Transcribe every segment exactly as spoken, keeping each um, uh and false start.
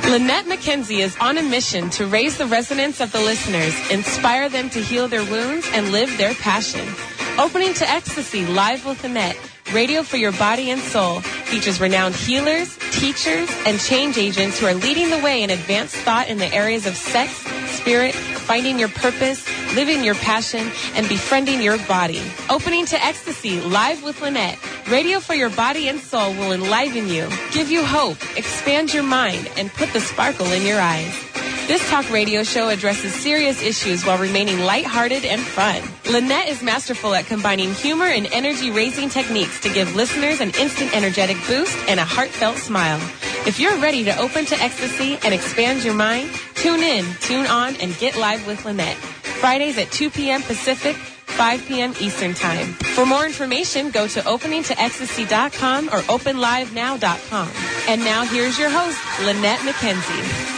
Lynette McKenzie is on a mission to raise the resonance of the listeners, inspire them to heal their wounds, and live their passion. Opening to Ecstasy, Live with Lynette, radio for your body and soul, features renowned healers, teachers, and change agents who are leading the way in advanced thought in the areas of sex, spirit, finding your purpose, living your passion, and befriending your body. Opening to Ecstasy, Live with Lynette, radio for your body and soul will enliven you, give you hope, expand your mind, and put the sparkle in your eyes. This talk radio show addresses serious issues while remaining lighthearted and fun. Lynette is masterful at combining humor and energy-raising techniques to give listeners an instant energetic boost and a heartfelt smile. If you're ready to open to ecstasy and expand your mind, tune in, tune on, and get live with Lynette. Fridays at two p.m. Pacific, five p.m. Eastern Time. For more information, go to opening to ecstasy dot com or open live now dot com. And now here's your host, Lynette McKenzie.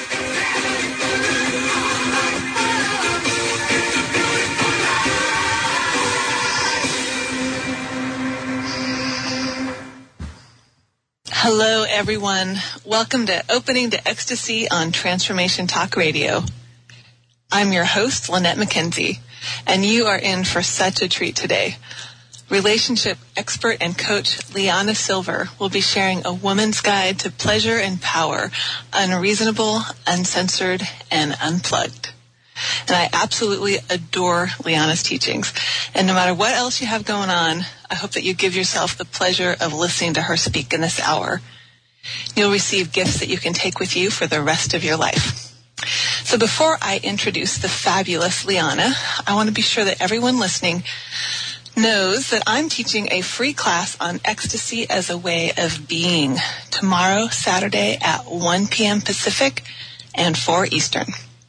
Hello, everyone. Welcome to Opening to Ecstasy on Transformation Talk Radio. I'm your host, Lynette McKenzie, and you are in for such a treat today. Relationship expert and coach Liana Silver will be sharing a woman's guide to pleasure and power, unreasonable, uncensored, and unplugged. And I absolutely adore Liana's teachings. And no matter what else you have going on, I hope that you give yourself the pleasure of listening to her speak in this hour. You'll receive gifts that you can take with you for the rest of your life. So before I introduce the fabulous Liana, I want to be sure that everyone listening knows that I'm teaching a free class on ecstasy as a way of being tomorrow, Saturday at one p.m. Pacific and four Eastern.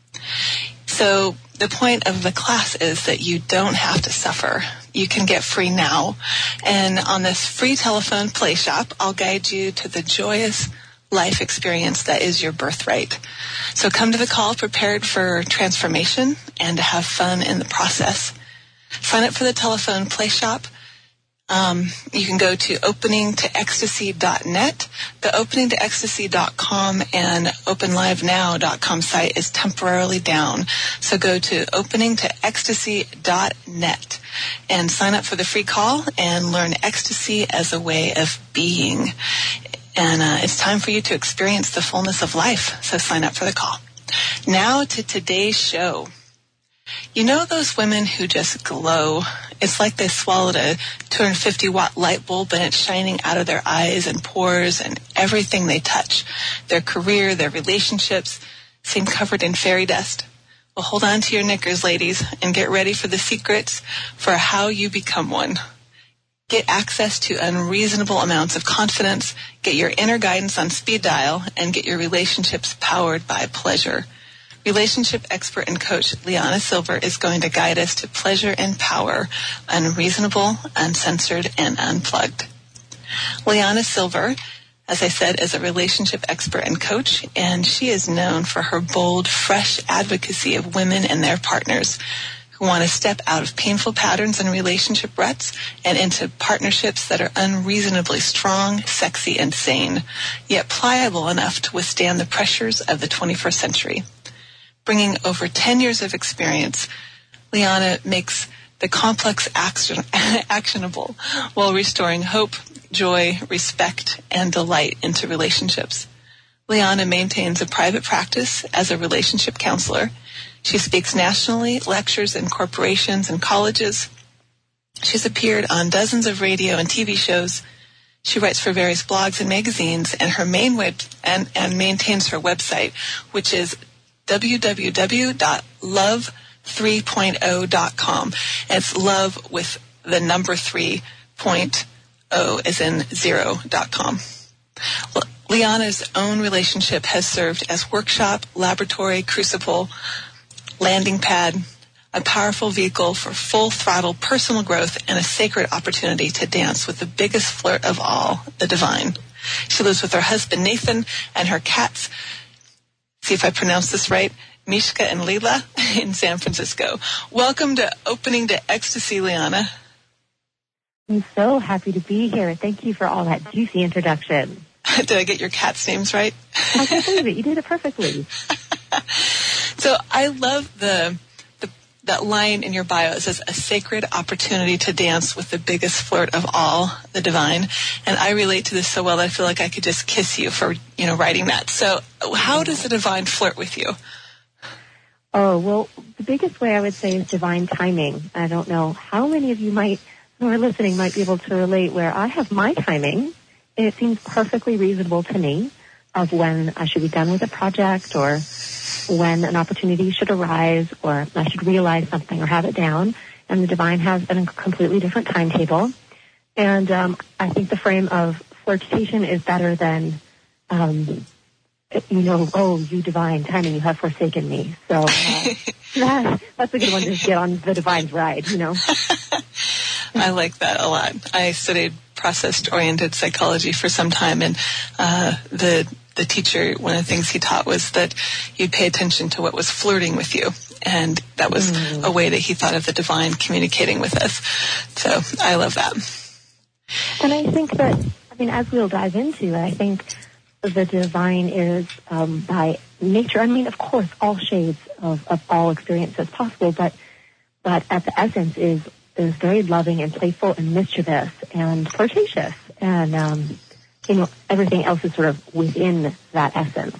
So the point of the class is that you don't have to suffer. You can get free now. And on this free telephone play shop, I'll guide you to the joyous life experience that is your birthright. So come to the call prepared for transformation and to have fun in the process. Sign up for the telephone play shop. Um, you can go to opening to ecstasy dot net. The opening to ecstasy dot com and open live now dot com site is temporarily down. So go to opening to ecstasy dot net and sign up for the free call and learn ecstasy as a way of being. And uh, it's time for you to experience the fullness of life. So sign up for the call. Now to today's show. You know those women who just glow? It's like they swallowed a two hundred fifty watt light bulb and it's shining out of their eyes and pores and everything they touch. Their career, their relationships seem covered in fairy dust. Well, hold on to your knickers, ladies, and get ready for the secrets for how you become one. Get access to unreasonable amounts of confidence, get your inner guidance on speed dial, and get your relationships powered by pleasure. Relationship expert and coach Liana Silver is going to guide us to pleasure and power, unreasonable, uncensored, and unplugged. Liana Silver, as I said, is a relationship expert and coach, and she is known for her bold, fresh advocacy of women and their partners who want to step out of painful patterns and relationship ruts and into partnerships that are unreasonably strong, sexy, and sane, yet pliable enough to withstand the pressures of the twenty-first century. Bringing over ten years of experience, Liana makes the complex action, actionable while restoring hope, joy, respect, and delight into relationships. Liana maintains a private practice as a relationship counselor. She speaks nationally, lectures in corporations and colleges. She's appeared on dozens of radio and T V shows. She writes for various blogs and magazines, and her main web and, and maintains her website, which is w w w dot love three point oh dot com. It's love with the number three point oh as in zero dot com. Liana's own relationship has served as workshop, laboratory, crucible, landing pad, a powerful vehicle for full throttle personal growth, and a sacred opportunity to dance with the biggest flirt of all, the divine. She lives with her husband Nathan and her cats, see if I pronounce this right, Mishka and Leela, in San Francisco. Welcome to Opening to Ecstasy, Liana. I'm so happy to be here. Thank you for all that juicy introduction. Did I get your cats' names right? I can't believe it. You did it perfectly. So I love the, the that line in your bio. It says, a sacred opportunity to dance with the biggest flirt of all, the divine. And I relate to this so well that I feel like I could just kiss you for, you know, writing that. So how does the divine flirt with you? Oh, well, the biggest way I would say is divine timing. I don't know how many of you might, who are listening, might be able to relate where I have my timing, and it seems perfectly reasonable to me of when I should be done with a project or when an opportunity should arise or I should realize something or have it down. And the divine has a completely different timetable. And um, I think the frame of flirtation is better than... Um, you know, oh, you divine timing, you have forsaken me. So uh, that, that's a good one to get on the divine's ride, you know. I like that a lot. I studied process-oriented psychology for some time, and uh, the the teacher, one of the things he taught was that you'd pay attention to what was flirting with you, and that was mm. a way that he thought of the divine communicating with us. So I love that. And I think that, I mean, as we'll dive into, I think the divine is um, by nature. I mean, of course, all shades of, of all experiences possible, but but at the essence is is very loving and playful and mischievous and flirtatious, and um, you know, everything else is sort of within that essence.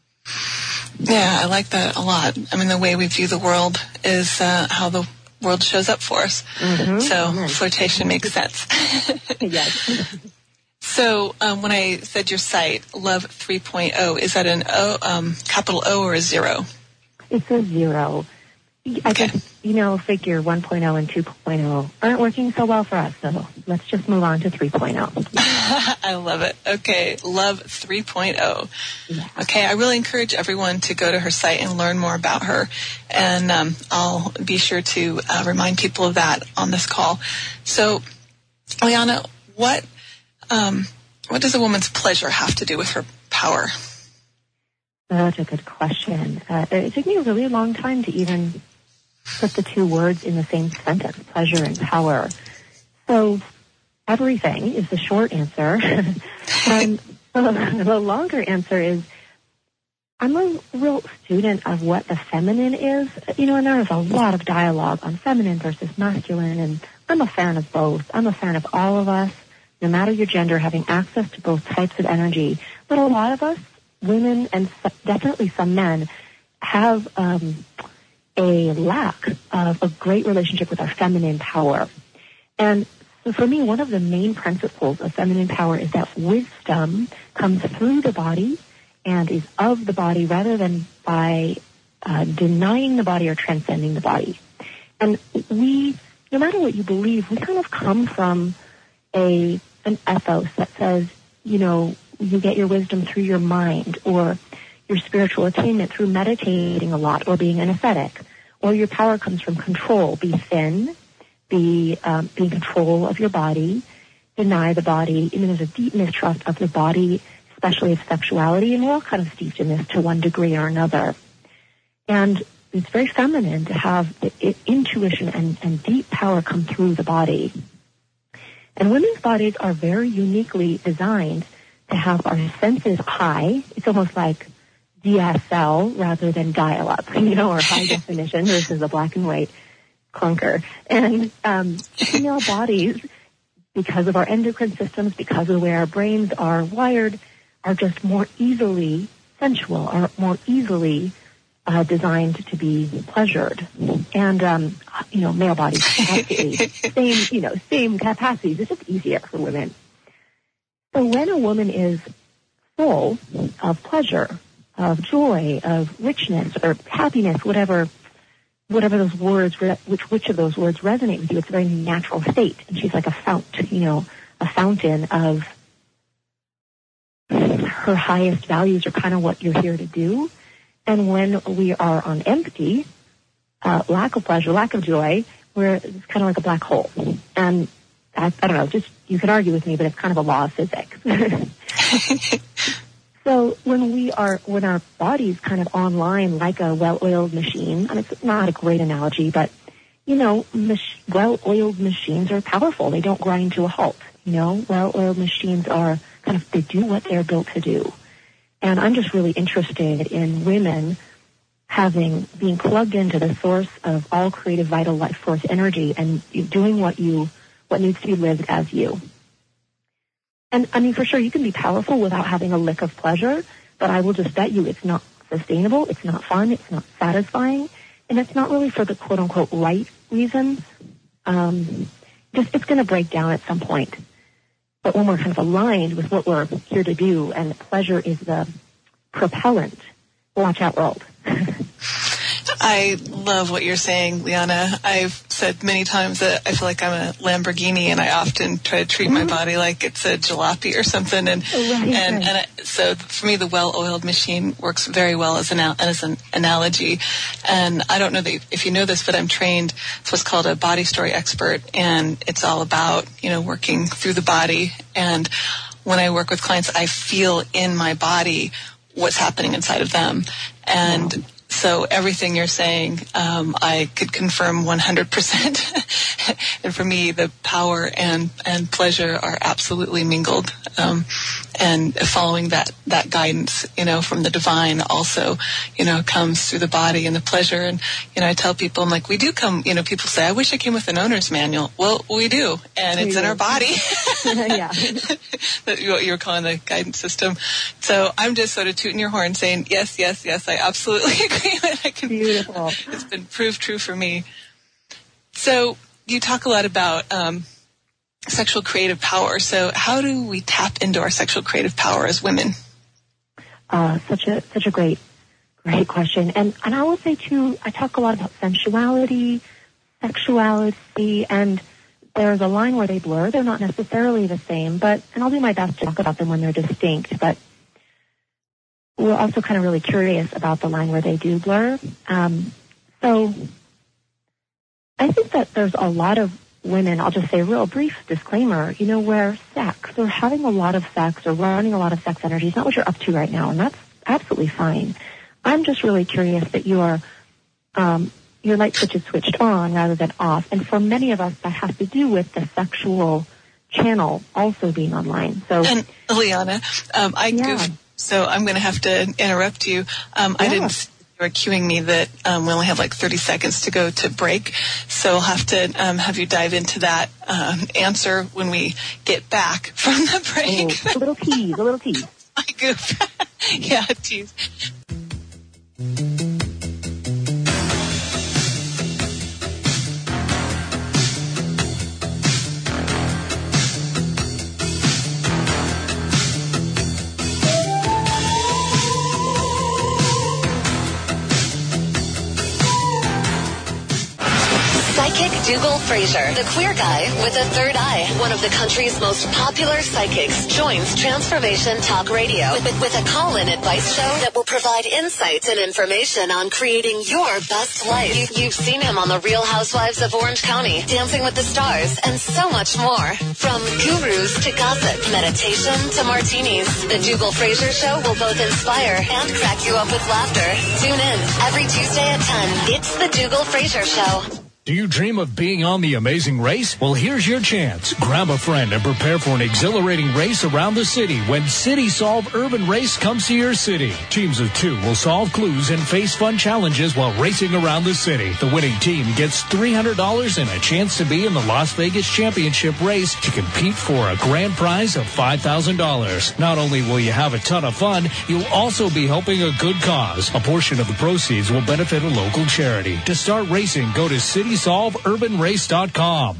Yeah, I like that a lot. I mean, the way we view the world is uh, how the world shows up for us. Mm-hmm. So mm-hmm. flirtation makes sense. Yes. So um, when I said your site, Love three point oh, is that an O, um, capital O or a zero? It's a zero. I okay. just, you know, figure one point oh and two point oh aren't working so well for us, so let's just move on to three point oh. I love it. Okay, Love three point oh. Yeah. Okay, I really encourage everyone to go to her site and learn more about her, and um, I'll be sure to uh, remind people of that on this call. So, Liana, what... Um, what does a woman's pleasure have to do with her power? Such a good question. Uh, it took me a really long time to even put the two words in the same sentence, pleasure and power. So everything is the short answer. And the, the longer answer is I'm a real student of what the feminine is. You know, and there is a lot of dialogue on feminine versus masculine, and I'm a fan of both. I'm a fan of all of us, no matter your gender, having access to both types of energy. But a lot of us, women and definitely some men, have um, a lack of a great relationship with our feminine power. And so for me, one of the main principles of feminine power is that wisdom comes through the body and is of the body rather than by uh, denying the body or transcending the body. And we, no matter what you believe, we kind of come from a an ethos that says, you know, you get your wisdom through your mind, or your spiritual attainment through meditating a lot or being an ascetic, or your power comes from control. Be thin, be, um, be in control of your body, deny the body. I mean, there's a deep mistrust of the body, especially of sexuality, and we're all kind of steeped in this to one degree or another. And it's very feminine to have the, it, intuition and, and deep power come through the body. And women's bodies are very uniquely designed to have our senses high. It's almost like D S L rather than dial-up, you know, or high definition versus a black and white clunker. And um, female bodies, because of our endocrine systems, because of the way our brains are wired, are just more easily sensual, are more easily uh, designed to be pleasured. And, um, you know, male bodies, absolutely same, you know, same capacities. It's just easier for women. So when a woman is full of pleasure, of joy, of richness, or happiness, whatever, whatever those words, which which of those words resonate with you, it's a very natural state. And she's like a fount, you know, a fountain of her highest values are kind of what you're here to do. And when we are on empty, uh, lack of pleasure, lack of joy, we're it's kind of like a black hole. And I, I don't know, just you can argue with me, but it's kind of a law of physics. So when we are, when our body's kind of online like a well-oiled machine, and it's not a great analogy, but, you know, mach- well-oiled machines are powerful. They don't grind to a halt. You know, well-oiled machines are kind of, they do what they're built to do. And I'm just really interested in women having, being plugged into the source of all creative, vital life force energy and doing what you, what needs to be lived as you. And I mean, for sure, you can be powerful without having a lick of pleasure, but I will just bet you it's not sustainable, it's not fun, it's not satisfying, and it's not really for the quote-unquote right reasons. Um, just, it's going to break down at some point. But when we're kind of aligned with what we're here to do, and pleasure is the propellant, watch out, world. I love what you're saying, Liana. I've said many times that I feel like I'm a Lamborghini, and I often try to treat my body like it's a jalopy or something. And right, and, right. and I, so for me, the well-oiled machine works very well as an as an analogy. And I don't know that if you know this, but I'm trained. It's what's called a body story expert, and it's all about you know working through the body. And when I work with clients, I feel in my body what's happening inside of them, and. Wow. So everything you're saying, um, I could confirm one hundred percent. And for me, the power and, and pleasure are absolutely mingled. Um, and following that, that guidance, you know, from the divine also, you know, comes through the body and the pleasure. And, you know, I tell people, I'm like, we do come, you know, people say, I wish I came with an owner's manual. Well, we do. And it's in our body. Yeah. That what you were calling the guidance system. So I'm just sort of tooting your horn saying, yes, yes, yes, I absolutely agree with I can, Beautiful. It's been proved true for me. So you talk a lot about um, sexual creative power. So how do we tap into our sexual creative power as women? Uh, such a such a great great question. And and I will say too, I talk a lot about sensuality, sexuality, and there's a line where they blur. They're not necessarily the same, but and I'll do my best to talk about them when they're distinct. But we're also kind of really curious about the line where they do blur. Um, so I think that there's a lot of women, I'll just say a real brief disclaimer, you know, where sex or having a lot of sex or running a lot of sex energy is not what you're up to right now, and that's absolutely fine. I'm just really curious that you are, um, your light switch is switched on rather than off. And for many of us, that has to do with the sexual channel also being online. So, and Liana, um, I yeah. goofed. So I'm going to have to interrupt you. Um, yeah. I didn't. You were cueing me that um, we only have like thirty seconds to go to break, so I'll have to um, have you dive into that um, answer when we get back from the break. Oh, a little tease, a little tease. I goof. Yeah, tease. Psychic Dougal Fraser, the queer guy with a third eye, one of the country's most popular psychics, joins Transformation Talk Radio with, with a call-in advice show that will provide insights and information on creating your best life. You, you've seen him on The Real Housewives of Orange County, Dancing with the Stars, and so much more. From gurus to gossip, meditation to martinis, the Dougal Fraser Show will both inspire and crack you up with laughter. Tune in every Tuesday at ten. It's the Dougal Fraser Show. Do you dream of being on The Amazing Race? Well, here's your chance. Grab a friend and prepare for an exhilarating race around the city when City Solve Urban Race comes to your city. Teams of two will solve clues and face fun challenges while racing around the city. The winning team gets three hundred dollars and a chance to be in the Las Vegas Championship race to compete for a grand prize of five thousand dollars. Not only will you have a ton of fun, you'll also be helping a good cause. A portion of the proceeds will benefit a local charity. To start racing, go to city solve urban race dot com.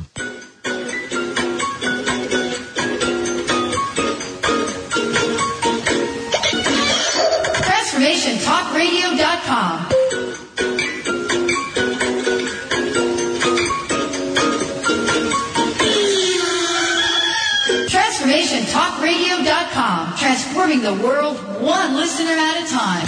Transformation Talk Radio dot com. Transformation Talk Radio dot com. Transforming the world one listener at a time.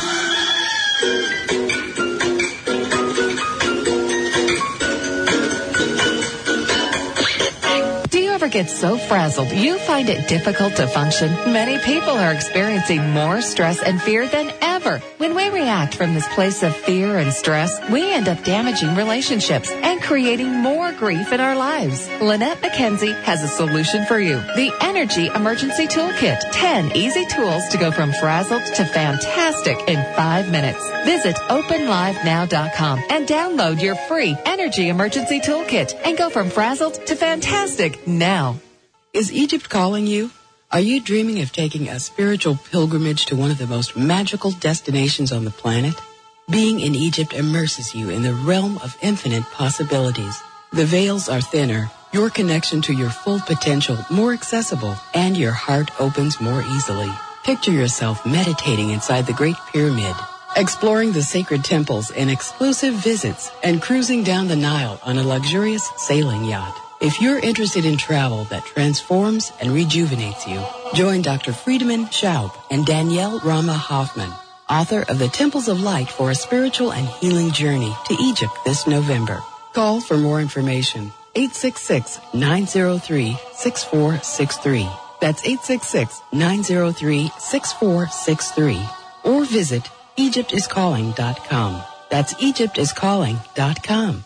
ever get so frazzled you find it difficult to function? Many people are experiencing more stress and fear than ever. When we react from this place of fear and stress, we end up damaging relationships and creating more grief in our lives. Lynette McKenzie has a solution for you. The Energy Emergency Toolkit. ten easy tools to go from frazzled to fantastic in five minutes. Visit open live now dot com and download your free Energy Emergency Toolkit and go from frazzled to fantastic now. Is Egypt calling you? Are you dreaming of taking a spiritual pilgrimage to one of the most magical destinations on the planet? Being in Egypt immerses you in the realm of infinite possibilities. The veils are thinner, your connection to your full potential more accessible, and your heart opens more easily. Picture yourself meditating inside the Great Pyramid, exploring the sacred temples in exclusive visits, and cruising down the Nile on a luxurious sailing yacht. If you're interested in travel that transforms and rejuvenates you, join Doctor Friedemann Schaub and Danielle Rama Hoffman, author of The Temples of Light for a Spiritual and Healing Journey to Egypt this November. Call for more information. eight six six, nine zero three, six four six three. That's eight six six, nine zero three, six four six three. Or visit Egypt is calling dot com. That's Egypt is calling dot com.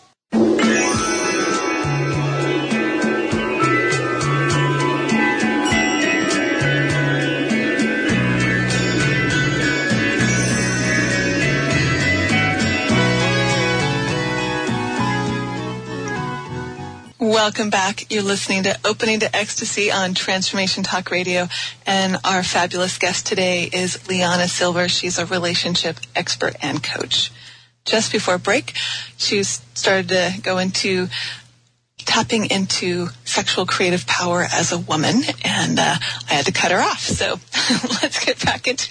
Welcome back. You're listening to Opening to Ecstasy on Transformation Talk Radio, and our fabulous guest today is Liana Silver. She's a relationship expert and coach. Just before break, she started to go into tapping into sexual creative power as a woman, and uh, I had to cut her off. So let's get back into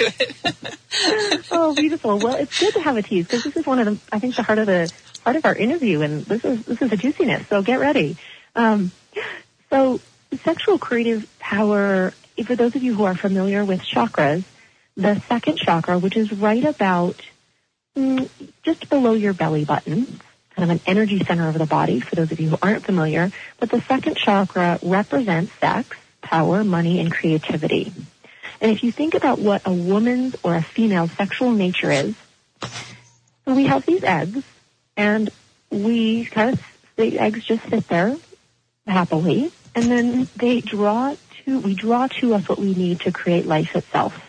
it. Oh, beautiful. Well, it's good to have a tease because this is one of the, I think, the heart of the part of our interview, and this is this is a juiciness. So get ready. Um, so sexual creative power, for those of you who are familiar with chakras, the second chakra, which is right about mm, just below your belly button, kind of an energy center of the body, for those of you who aren't familiar, but the second chakra represents sex, power, money, and creativity. And if you think about what a woman's or a female's sexual nature is, so we have these eggs, and we kind of, the eggs just sit there happily, and then they draw to, we draw to us what we need to create life itself.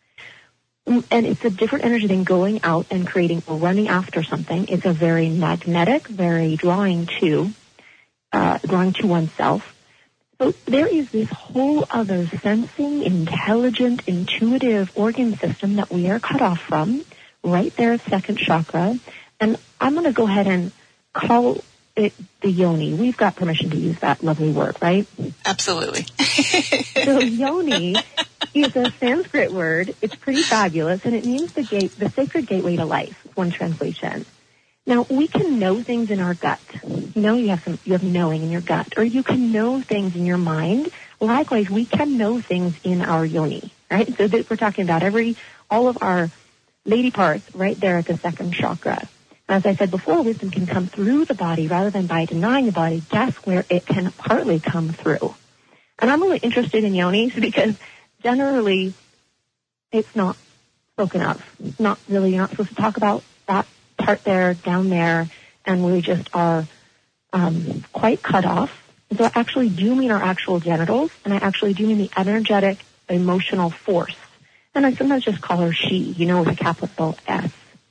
And it's a different energy than going out and creating or running after something. It's a very magnetic, very drawing to, uh, drawing to oneself. So there is this whole other sensing, intelligent, intuitive organ system that we are cut off from, right there at second chakra. And I'm going to go ahead and call it the yoni. We've got permission to use that lovely word, right? Absolutely. So yoni is a Sanskrit word. It's pretty fabulous, and it means the gate, the sacred gateway to life, one translation. Now, we can know things in our gut. You know, you have some, you have knowing in your gut, or you can know things in your mind. Likewise, we can know things in our yoni, right? So that we're talking about every, all of our lady parts right there at the second chakra. As I said before, wisdom can come through the body rather than by denying the body. Guess where it can partly come through? And I'm really interested in yonis because generally it's not spoken of. Not really, you're not supposed to talk about that part there, down there, and we just are um, quite cut off. And so I actually do mean our actual genitals, and I actually do mean the energetic, emotional force. And I sometimes just call her she, you know, with a capital S.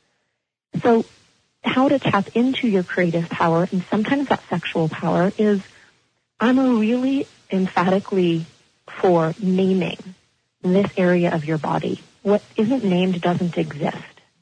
So how to tap into your creative power, and sometimes that sexual power, is I'm a really emphatically for naming this area of your body. What isn't named doesn't exist.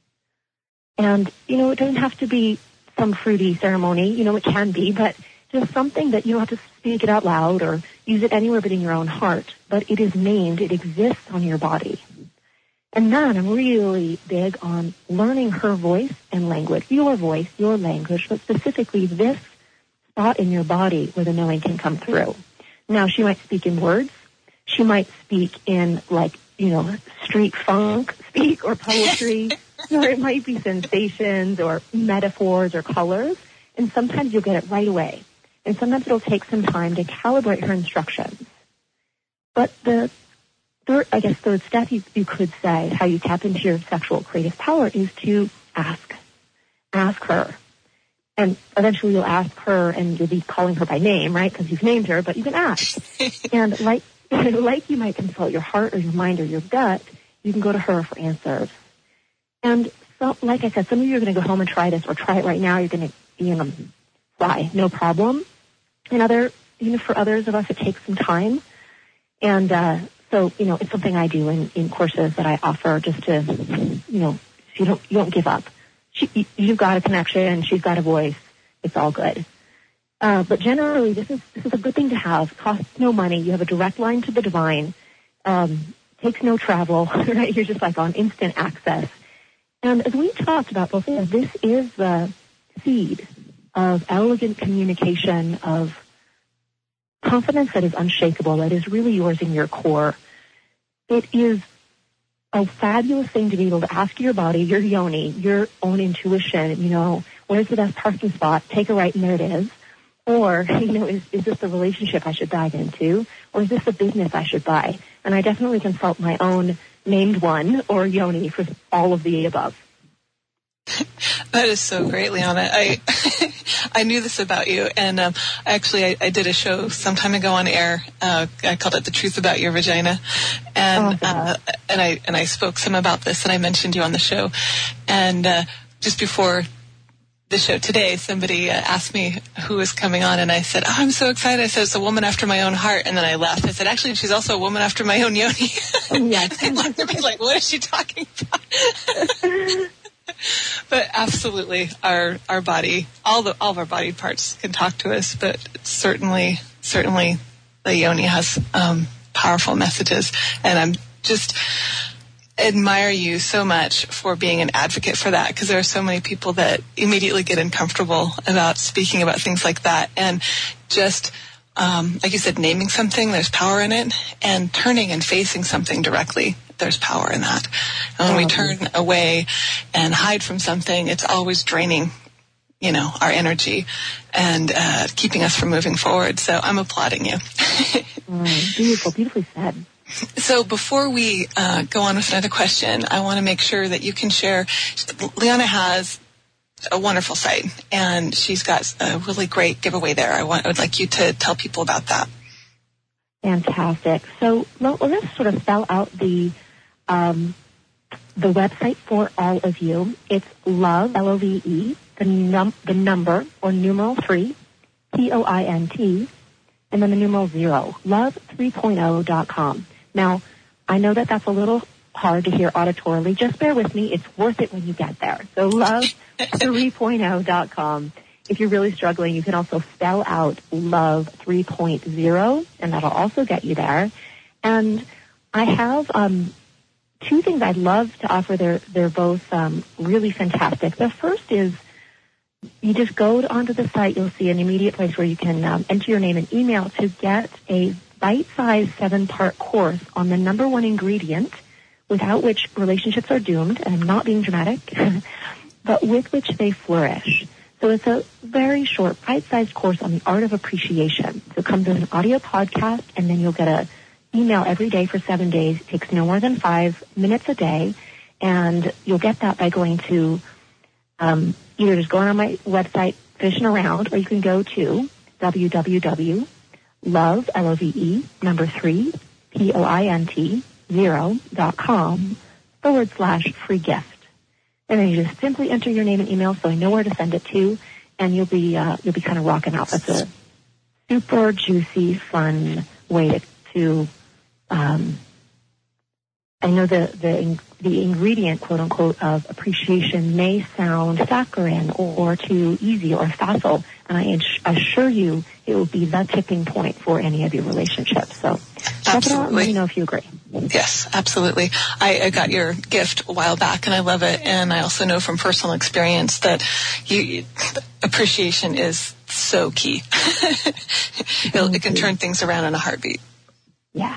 And, you know, it doesn't have to be some fruity ceremony. You know, it can be, but just something that you don't have to speak it out loud or use it anywhere but in your own heart. But it is named. It exists on your body. And then I'm really big on learning her voice and language, your voice, your language, but specifically this spot in your body where the knowing can come through. Now, she might speak in words. She might speak in, like, you know, street funk speak or poetry, or it might be sensations or metaphors or colors, and sometimes you'll get it right away. And sometimes it'll take some time to calibrate her instructions. But the third, I guess, third step you, you could say, how you tap into your sexual creative power, is to ask. Ask her. And eventually you'll ask her, and you'll be calling her by name, right? Because you've named her, but you can ask. And like, like you might consult your heart or your mind or your gut, you can go to her for answers. And so, like I said, some of you are going to go home and try this, or try it right now. You're going to, you know, fly, no problem. And other, you know, for others of us, it takes some time. And uh, so, you know, it's something I do in, in courses that I offer, just to, you know, so you don't you don't give up. She, you've got a connection. She's got a voice. It's all good. Uh, but generally, this is this is a good thing to have. Costs no money. You have a direct line to the divine. Um, takes no travel. Right? You're just like on instant access. And as we talked about before, this is the seed of elegant communication, of confidence that is unshakable, that is really yours in your core. It is a fabulous thing to be able to ask your body, your yoni, your own intuition, you know, where's the best parking spot? Take a right and there it is. Or, you know, is, is this a relationship I should dive into? Or is this a business I should buy? And I definitely consult my own named one or yoni for all of the above. That is so great, Liana. I I knew this about you, and um, actually I, I did a show some time ago on air. Uh, I called it "The Truth About Your Vagina," and oh, uh, and I and I spoke some about this, and I mentioned you on the show. And uh, just before the show today, somebody uh, asked me who was coming on, and I said, "Oh, I'm so excited!" I said, "It's a woman after my own heart," and then I laughed. I said, "Actually, she's also a woman after my own yoni." Yes. They looked at me like, "What is she talking about?" But absolutely, our our body, all the all of our body parts can talk to us. But certainly, certainly, the yoni has um, powerful messages, and I'm just admire you so much for being an advocate for that, because there are so many people that immediately get uncomfortable about speaking about things like that, and just um, like you said, naming something, there's power in it, and turning and facing something directly. There's power in that. And when we turn away and hide from something, it's always draining, you know, our energy and uh, keeping us from moving forward. So I'm applauding you. mm, beautiful, beautifully said. So before we uh, go on with another question, I want to make sure that you can share. Liana has a wonderful site, and she's got a really great giveaway there. I, want, I would like you to tell people about that. Fantastic. So well, let's sort of spell out the um, the website for all of you. It's love, L O V E, the, num- the number, or numeral three, P O I N T, and then the numeral zero, love three point oh dot com. Now, I know that that's a little hard to hear auditorily. Just bear with me. It's worth it when you get there. So love three point oh dot com. If you're really struggling, you can also spell out love three point oh, and that'll also get you there. And I have um, two things I'd love to offer. They're, they're both um, really fantastic. The first is you just go onto the site. You'll see an immediate place where you can um, enter your name and email to get a bite-sized seven-part course on the number one ingredient without which relationships are doomed, and I'm not being dramatic, but with which they flourish. So it's a very short, bite-sized course on the art of appreciation. So it comes as an audio podcast, and then you'll get an email every day for seven days. It takes no more than five minutes a day, and you'll get that by going to um, either just going on my website, Fishing Around, or you can go to www. love, L O V E, number three, P O I N T, zero, dot com, forward slash free gift. And then you just simply enter your name and email so I know where to send it to, and you'll be uh, you'll be kind of rocking out. That's a super juicy, fun way to, to um, I know the, the the ingredient, quote unquote, of appreciation may sound saccharine or, or too easy or facile, and I assure you it will be the tipping point for any of your relationships. So check it out and let me know if you agree. Yes, absolutely. I, I got your gift a while back, and I love it. And I also know from personal experience that you, appreciation is so key. it, it can turn things around in a heartbeat. Yeah.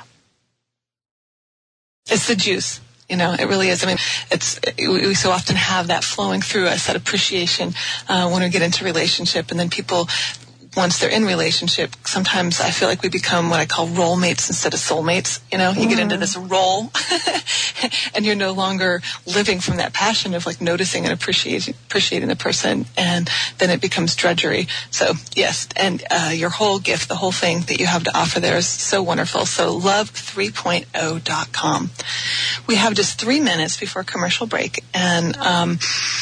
It's the juice, you know, it really is. I mean, it's we, we so often have that flowing through us, that appreciation uh, when we get into relationship, and then people once they're in relationship, sometimes I feel like we become what I call role mates instead of soulmates. You know, you mm. get into this role and you're no longer living from that passion of like noticing and appreciating, appreciating the person, and then it becomes drudgery. So yes, and uh, your whole gift, the whole thing that you have to offer there is so wonderful. So love three point oh dot com. We have just three minutes before commercial break, and um,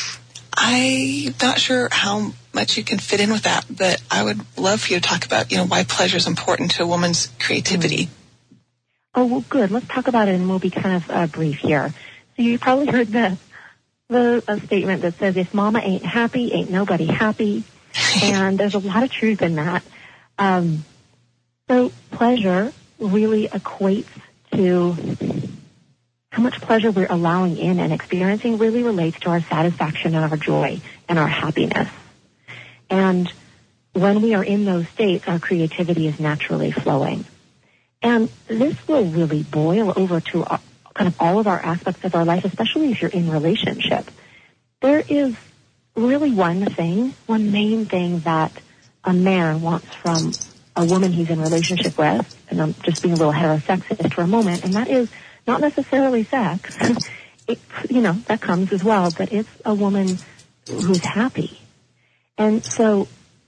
I'm not sure how much you can fit in with that, but I would love for you to talk about, you know, why pleasure is important to a woman's creativity. Oh, well, good. Let's talk about it, and we'll be kind of uh, brief here. So you probably heard the the a statement that says, if mama ain't happy, ain't nobody happy. And there's a lot of truth in that. Um, so pleasure really equates to how much pleasure we're allowing in and experiencing really relates to our satisfaction and our joy and our happiness. And when we are in those states, our creativity is naturally flowing. And this will really boil over to uh, kind of all of our aspects of our life, especially if you're in relationship. There is really one thing, one main thing that a man wants from a woman he's in relationship with, and I'm just being a little heterosexist for a moment, and that is not necessarily sex. It, you know, that comes as well, but it's a woman who's happy. And so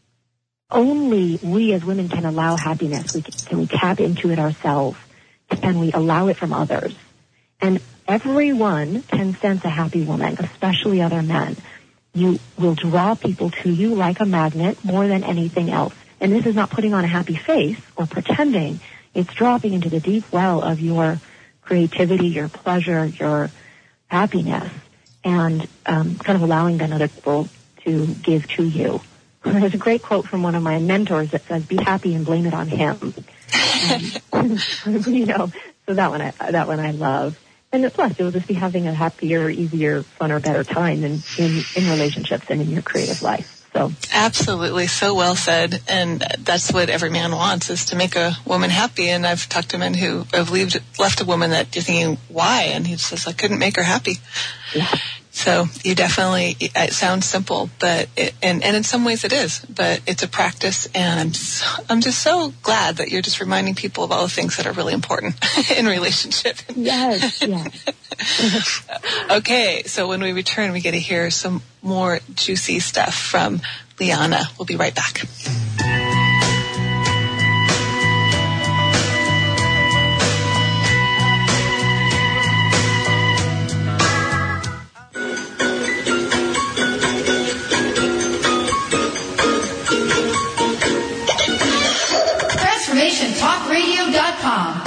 only we as women can allow happiness. We can, can we tap into it ourselves? Can we allow it from others? And everyone can sense a happy woman, especially other men. You will draw people to you like a magnet more than anything else. And this is not putting on a happy face or pretending. It's dropping into the deep well of your creativity, your pleasure, your happiness, and um, kind of allowing then other people to give to you. There's a great quote from one of my mentors that says, "Be happy and blame it on him." Um, you know, so that one I that one I love. And plus, you'll just be having a happier, easier, funner, better time in, in, in relationships and in your creative life. So absolutely, so well said. And that's what every man wants, is to make a woman happy. And I've talked to men who have left, left a woman that you're thinking, why? And he says, I couldn't make her happy. Yeah. So you definitely, it sounds simple, but it, and, and in some ways it is, but it's a practice, and I'm so, I'm just so glad that you're just reminding people of all the things that are really important in relationship. Yes, yes. Okay, so when we return, we get to hear some more juicy stuff from Liana. We'll be right back. transformation talk radio dot com.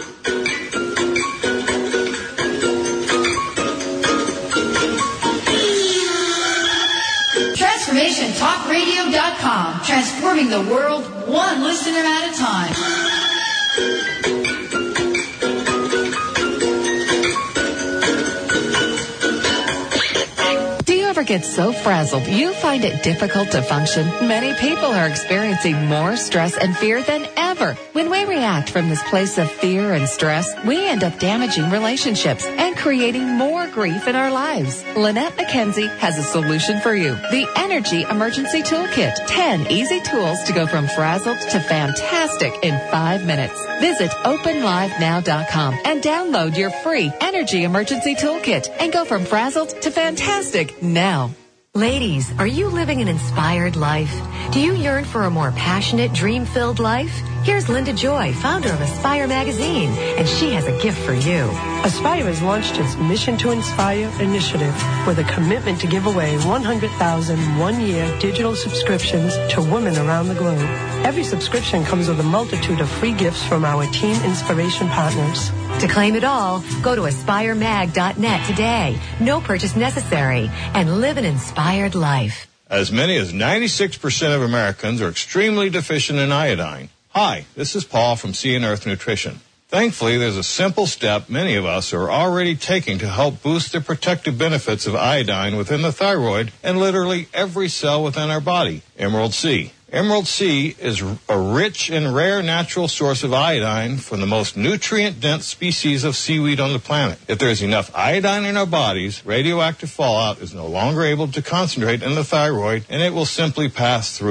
transformation talk radio dot com. Transforming the world one listener at a time. Ever get so frazzled you find it difficult to function? Many people are experiencing more stress and fear than ever. When we react from this place of fear and stress, we end up damaging relationships and creating more grief in our lives. Lynette McKenzie has a solution for you. The Energy Emergency Toolkit. ten easy tools to go from frazzled to fantastic in five minutes. Visit open live now dot com and download your free Energy Emergency Toolkit and go from frazzled to fantastic now. Ladies, are you living an inspired life? Do you yearn for a more passionate, dream-filled life? Here's Linda Joy, founder of Aspire Magazine, and she has a gift for you. Aspire has launched its Mission to Inspire initiative with a commitment to give away one hundred thousand one-year digital subscriptions to women around the globe. Every subscription comes with a multitude of free gifts from our Team Inspiration partners. To claim it all, go to aspire mag dot net today. No purchase necessary, and live an inspired life. As many as ninety-six percent of Americans are extremely deficient in iodine. Hi, this is Paul from Sea and Earth Nutrition. Thankfully, there's a simple step many of us are already taking to help boost the protective benefits of iodine within the thyroid and literally every cell within our body, Emerald Sea. Emerald Sea is a rich and rare natural source of iodine from the most nutrient-dense species of seaweed on the planet. If there's enough iodine in our bodies, radioactive fallout is no longer able to concentrate in the thyroid, and it will simply pass through.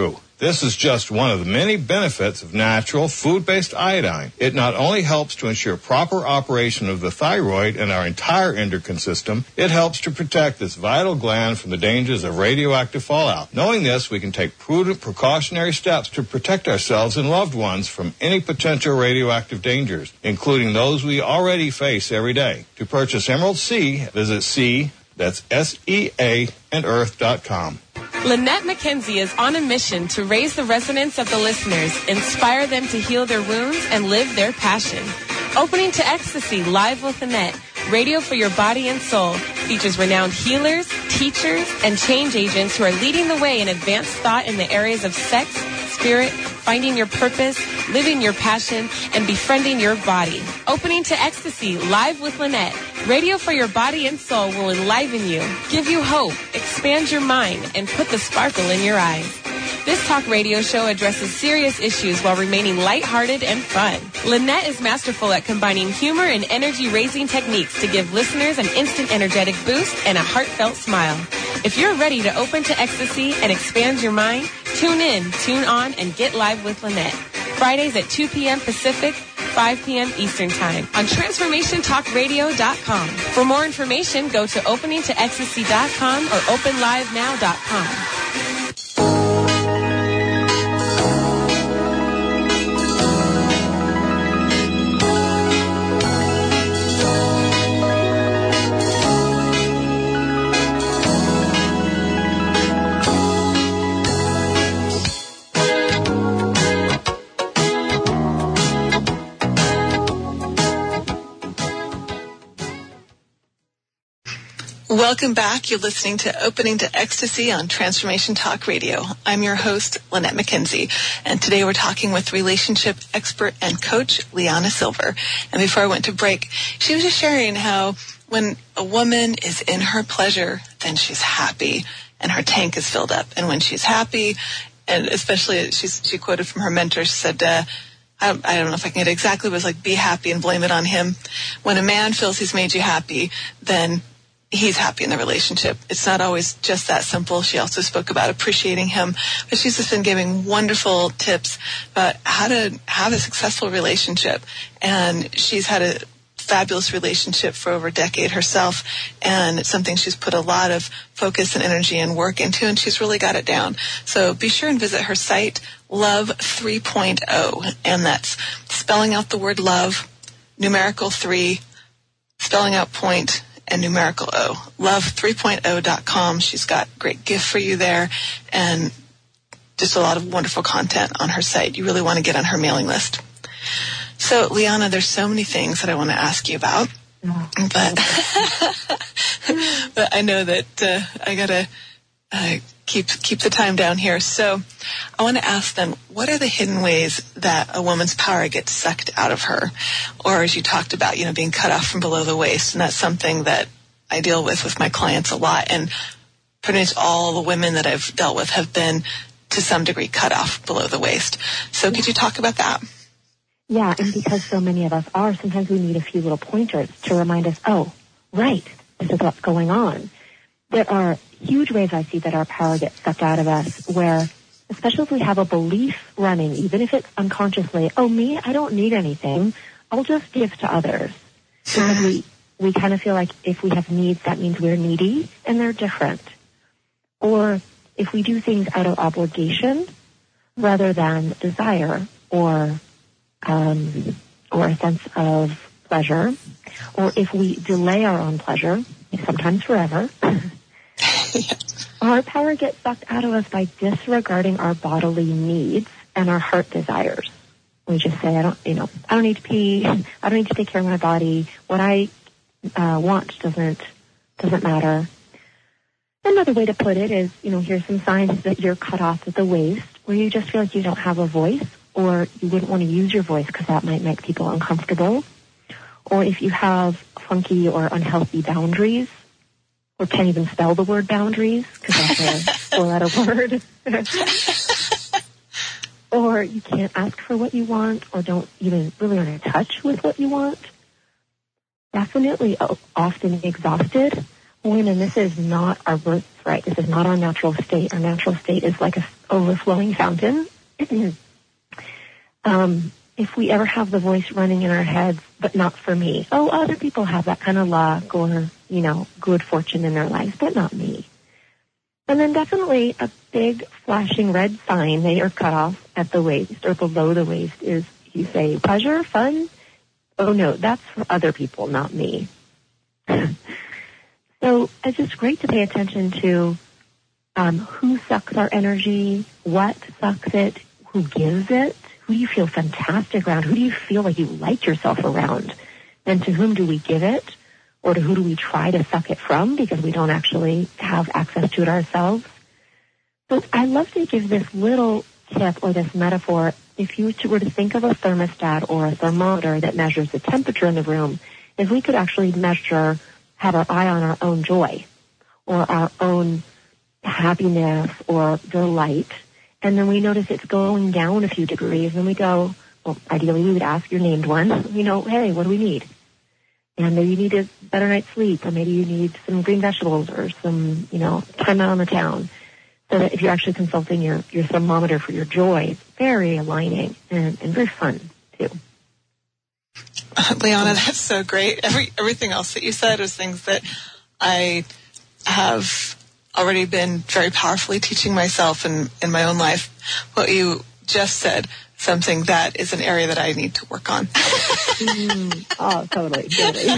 This is just one of the many benefits of natural, food-based iodine. It not only helps to ensure proper operation of the thyroid and our entire endocrine system, it helps to protect this vital gland from the dangers of radioactive fallout. Knowing this, we can take prudent precautionary steps to protect ourselves and loved ones from any potential radioactive dangers, including those we already face every day. To purchase Emerald Sea, visit C, that's S E A, and earth dot com. Lynette McKenzie is on a mission to raise the resonance of the listeners, inspire them to heal their wounds, and live their passion. Opening to Ecstasy, Live with Lynette, radio for your body and soul, features renowned healers, teachers, and change agents who are leading the way in advanced thought in the areas of sex, spirit, finding your purpose, living your passion, and befriending your body. Opening to Ecstasy, Live with Lynette, radio for your body and soul will enliven you, give you hope, expand your mind, and put the sparkle in your eyes. This talk radio show addresses serious issues while remaining lighthearted and fun. Lynette is masterful at combining humor and energy-raising techniques to give listeners an instant energetic boost and a heartfelt smile. If you're ready to open to ecstasy and expand your mind, tune in, tune on, and get live with Lynette. Fridays at two p.m. Pacific, five p.m. Eastern Time on transformation talk radio dot com. For more information, go to opening to ecstasy dot com or open live now dot com. Welcome back. You're listening to Opening to Ecstasy on Transformation Talk Radio. I'm your host, Lynette McKenzie, and today we're talking with relationship expert and coach, Liana Silver. And before I went to break, she was just sharing how when a woman is in her pleasure, then she's happy and her tank is filled up. And when she's happy, and especially she's, she quoted from her mentor, she said, uh, I, I don't know if I can get it exactly, but it was like, be happy and blame it on him. When a man feels he's made you happy, then he's happy in the relationship. It's not always just that simple. She also spoke about appreciating him, but she's just been giving wonderful tips about how to have a successful relationship. And she's had a fabulous relationship for over a decade herself, and it's something she's put a lot of focus and energy and work into, and she's really got it down. So be sure and visit her site, Love three point oh, and that's spelling out the word love, numerical three, spelling out point, and numerical O, love three point oh dot com. She's got a great gift for you there and just a lot of wonderful content on her site. You really want to get on her mailing list. So, Liana, there's so many things that I want to ask you about, but but I know that uh, I got to uh, keep keep the time down here. So I want to ask then, what are the hidden ways that a woman's power gets sucked out of her? Or as you talked about, you know, being cut off from below the waist. And that's something that I deal with with my clients a lot. And pretty much all the women that I've dealt with have been to some degree cut off below the waist. So could you talk about that? Yeah, and because so many of us are, sometimes we need a few little pointers to remind us, oh, right, this is what's going on. There are huge ways I see that our power gets sucked out of us where, especially if we have a belief running, even if it's unconsciously, oh, me, I don't need anything. I'll just give to others. Because we, we kind of feel like if we have needs, that means we're needy, and they're different. Or if we do things out of obligation rather than desire or um, or a sense of pleasure, or if we delay our own pleasure, sometimes forever, our power gets sucked out of us by disregarding our bodily needs and our heart desires. We just say, I don't, you know, I don't need to pee. I don't need to take care of my body. What I uh, want doesn't doesn't matter. Another way to put it is, you know, here's some signs that you're cut off at the waist, where you just feel like you don't have a voice, or you wouldn't want to use your voice because that might make people uncomfortable. Or if you have funky or unhealthy boundaries, or can't even spell the word boundaries because that's a four-letter word. Or you can't ask for what you want, or don't even really are in touch with what you want. Definitely often exhausted. Women, this is not our birth right? This is not our natural state. Our natural state is like a overflowing fountain. um, if we ever have the voice running in our heads, but not for me. Oh, other people have that kind of luck or, you know, good fortune in their lives, but not me. And then definitely a big flashing red sign that you're cut off at the waist or below the waist is, you say, pleasure, fun? Oh, no, that's for other people, not me. So it's just great to pay attention to um, who sucks our energy, what sucks it, who gives it, who do you feel fantastic around, who do you feel like you like yourself around, and to whom do we give it, or to who do we try to suck it from because we don't actually have access to it ourselves. So I love to give this little tip or this metaphor. If you were to think of a thermostat or a thermometer that measures the temperature in the room, if we could actually measure, have our eye on our own joy or our own happiness or delight, and then we notice it's going down a few degrees, and we go, well, ideally we would ask your named one, you know, hey, what do we need? And maybe you need a better night's sleep, or maybe you need some green vegetables or some, you know, time out on the town. So that if you're actually consulting your, your thermometer for your joy, it's very aligning and, and very fun, too. Uh, Liana, that's so great. Every everything else that you said was things that I have already been very powerfully teaching myself in, in my own life. What you just said, something that is an area that I need to work on. mm, oh, totally. totally.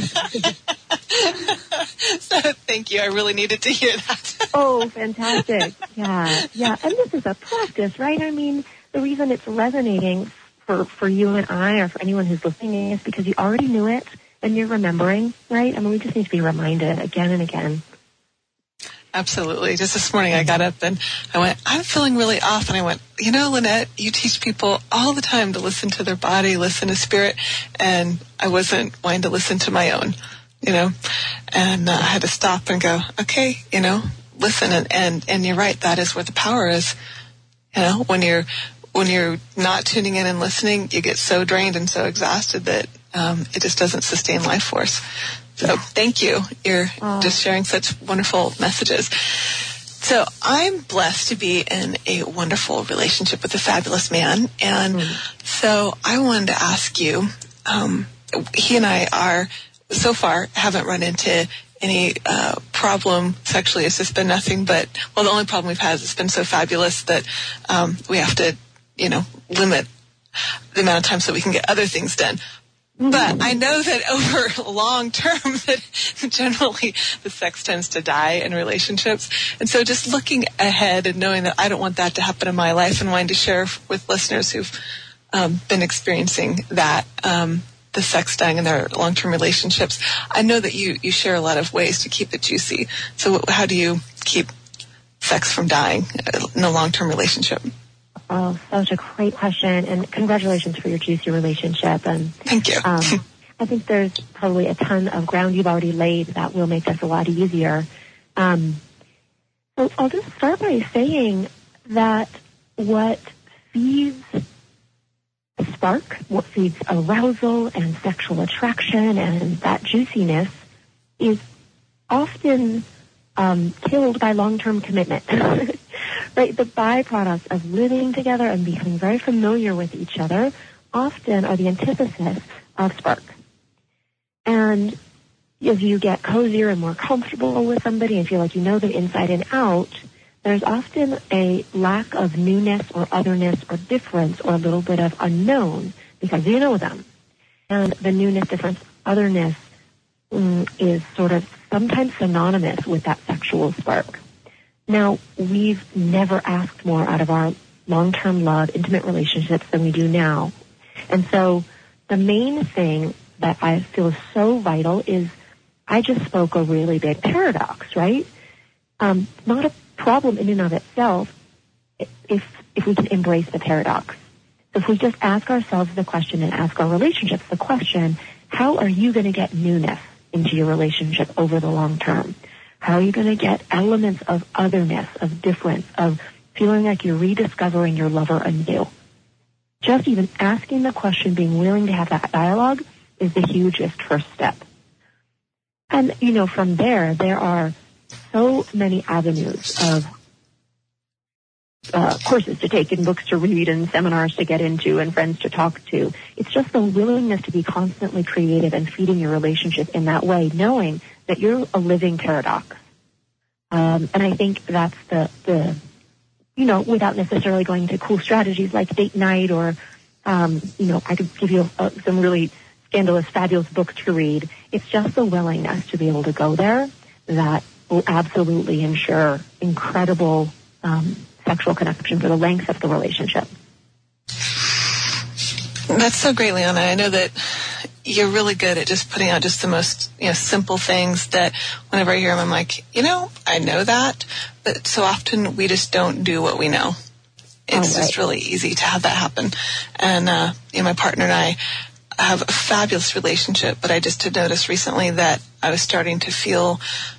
So thank you. I really needed to hear that. Oh, fantastic. Yeah, yeah. And this is a practice, right? I mean, the reason it's resonating for, for you and I or for anyone who's listening is because you already knew it and you're remembering, right? I mean, we just need to be reminded again and again. Absolutely. Just this morning I got up and I went, I'm feeling really off. And I went, you know, Lynette, you teach people all the time to listen to their body, listen to spirit. And I wasn't wanting to listen to my own, you know, and uh, I had to stop and go, okay, you know, listen. And, and, and you're right. That is where the power is. You know, when you're, when you're not tuning in and listening, you get so drained and so exhausted that um, it just doesn't sustain life force. So thank you. You're oh. just sharing such wonderful messages. So I'm blessed to be in a wonderful relationship with a fabulous man. And mm. so I wanted to ask you, um, he and I are, so far, haven't run into any uh, problem sexually. It's just been nothing but, well, the only problem we've had is it's been so fabulous that um, we have to, you know, limit the amount of time so we can get other things done. But I know that over long term that generally the sex tends to die in relationships. And so just looking ahead and knowing that I don't want that to happen in my life and wanting to share with listeners who've um, been experiencing that, um, the sex dying in their long-term relationships, I know that you, you share a lot of ways to keep it juicy. So how do you keep sex from dying in a long-term relationship? Oh, such a great question, and congratulations for your juicy relationship. And thank you. um, I think there's probably a ton of ground you've already laid that will make this a lot easier. Um, so I'll just start by saying that what feeds spark, what feeds arousal and sexual attraction and that juiciness is often um, killed by long-term commitment. Right, the byproducts of living together and becoming very familiar with each other often are the antithesis of spark. And as you get cozier and more comfortable with somebody and feel like you know them inside and out, there's often a lack of newness or otherness or difference or a little bit of unknown because you know them. And the newness, difference, otherness mm, is sort of sometimes synonymous with that sexual spark. Now, we've never asked more out of our long-term love, intimate relationships than we do now. And so the main thing that I feel is so vital is I just spoke a really big paradox, right? Um, not a problem in and of itself if if we can embrace the paradox. So if we just ask ourselves the question and ask our relationships the question, how are you going to get newness into your relationship over the long term? How are you going to get elements of otherness, of difference, of feeling like you're rediscovering your lover anew? Just even asking the question, being willing to have that dialogue is the hugest first step. And, you know, from there, there are so many avenues of uh, courses to take and books to read and seminars to get into and friends to talk to. It's just the willingness to be constantly creative and feeding your relationship in that way, knowing that you're a living paradox. Um, and I think that's the, the, you know, without necessarily going into cool strategies like date night or, um, you know, I could give you uh, some really scandalous, fabulous books to read. It's just the willingness to be able to go there that will absolutely ensure incredible um, sexual connection for the length of the relationship. That's so great, Liana. I know that you're really good at just putting out just the most, you know, simple things that whenever I hear them, I'm like, you know, I know that, but so often we just don't do what we know. It's oh, right. just really easy to have that happen. And, uh, you know, my partner and I have a fabulous relationship, but I just had noticed recently that I was starting to feel,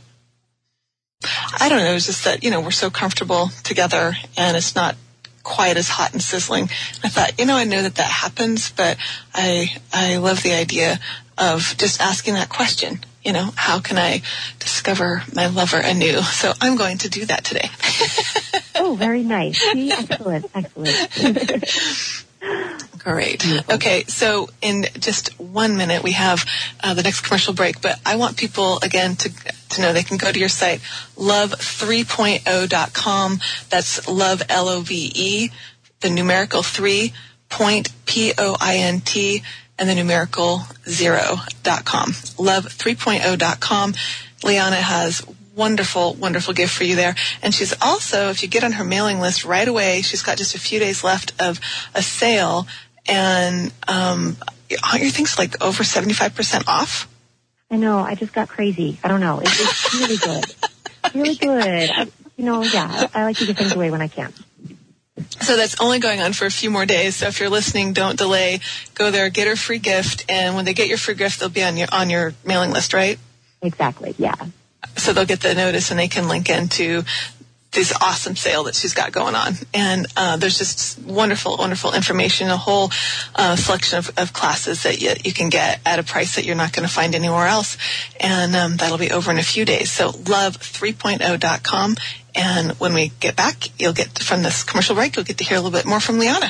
I don't know, it's just that, you know, we're so comfortable together and it's not quite as hot and sizzling. I thought, you know, I know that that happens, but I I love the idea of just asking that question. You know, how can I discover my lover anew? So I'm going to do that today. Oh, very nice. See? Excellent, excellent. Great. Okay, so in just one minute, we have uh, the next commercial break, but I want people, again, to to know they can go to your site, love three point oh dot com. That's love, L O V E, the numerical three, point, P O I N T, and the numerical zero dot com. love three point oh dot com. Liana has wonderful, wonderful gift for you there. And she's also, if you get on her mailing list right away, she's got just a few days left of a sale. And um, aren't your things like over seventy-five percent off? I know. I just got crazy. I don't know. It's, it's really good. Really good. I, you know, yeah, I, I like to give things away when I can. So that's only going on for a few more days. So if you're listening, don't delay. Go there, get her free gift. And when they get your free gift, they'll be on your on your mailing list, right? Exactly, yeah. So they'll get the notice and they can link into this awesome sale that she's got going on. And uh, there's just wonderful, wonderful information, a whole uh, selection of, of classes that you, you can get at a price that you're not going to find anywhere else. And um, that'll be over in a few days. So love three point oh dot com. And when we get back, you'll get from this commercial break, you'll get to hear a little bit more from Liana.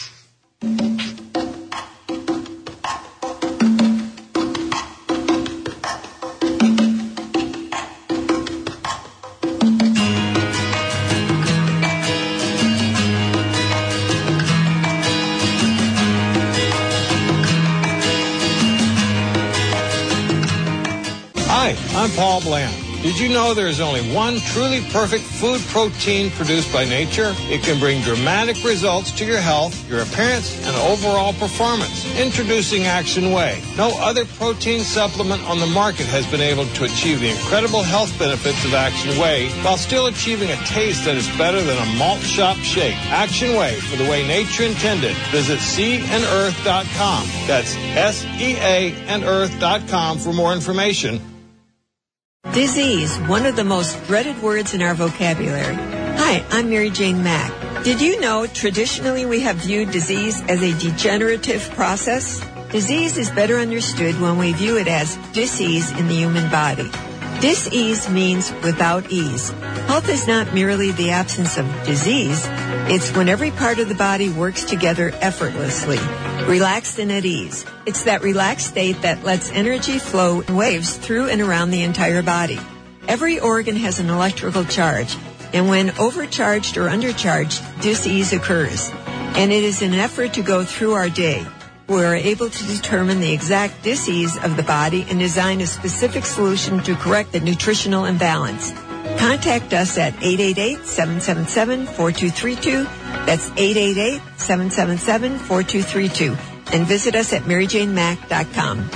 I'm Paul Bland. Did you know there is only one truly perfect food protein produced by nature? It can bring dramatic results to your health, your appearance, and overall performance. Introducing Action Whey. No other protein supplement on the market has been able to achieve the incredible health benefits of Action Whey while still achieving a taste that is better than a malt shop shake. Action Whey, for the way nature intended. Visit sea and earth dot com. That's S E A and earth dot com for more information. Disease, one of the most dreaded words in our vocabulary. Hi, I'm Mary Jane Mack. Did you know traditionally we have viewed disease as a degenerative process? Disease is better understood when we view it as dis-ease in the human body. Dis-ease means without ease. Health is not merely the absence of disease. It's when every part of the body works together effortlessly, relaxed and at ease. It's that relaxed state that lets energy flow in waves through and around the entire body. Every organ has an electrical charge, and when overcharged or undercharged, dis-ease occurs. And it is an effort to go through our day. We are able to determine the exact dis-ease of the body and design a specific solution to correct the nutritional imbalance. Contact us at eight eight eight, seven seven seven, four two three two. That's eight eight eight, seven seven seven, four two three two. And visit us at mary jane mack dot com.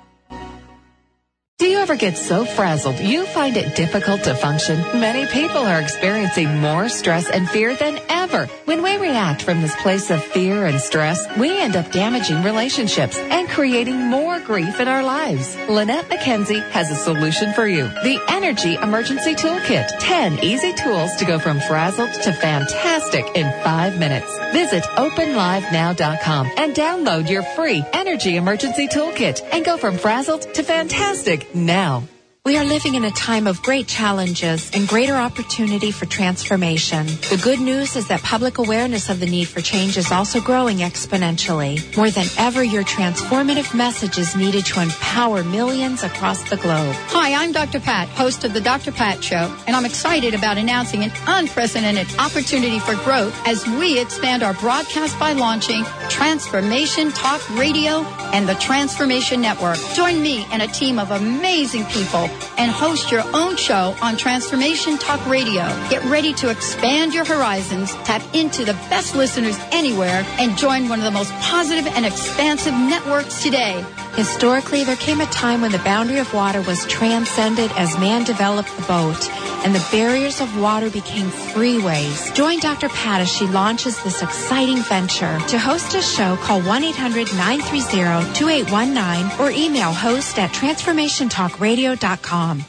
Do you ever get so frazzled you find it difficult to function? Many people are experiencing more stress and fear than ever. When we react from this place of fear and stress, we end up damaging relationships and creating more grief in our lives. Lynette McKenzie has a solution for you. The Energy Emergency Toolkit. ten easy tools to go from frazzled to fantastic in five minutes. Visit open live now dot com and download your free Energy Emergency Toolkit and go from frazzled to fantastic now. We are living in a time of great challenges and greater opportunity for transformation. The good news is that public awareness of the need for change is also growing exponentially. More than ever, your transformative message is needed to empower millions across the globe. Hi, I'm Doctor Pat, host of the Doctor Pat Show, and I'm excited about announcing an unprecedented opportunity for growth as we expand our broadcast by launching Transformation Talk Radio and the Transformation Network. Join me and a team of amazing people and host your own show on Transformation Talk Radio. Get ready to expand your horizons, tap into the best listeners anywhere, and join one of the most positive and expansive networks today. Historically, there came a time when the boundary of water was transcended as man developed the boat, and the barriers of water became freeways. Join Doctor Pat as she launches this exciting venture. To host a show, call one eight hundred nine three zero two eight one nine or email host at transformation talk radio dot com.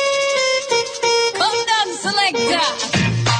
Come down, selector.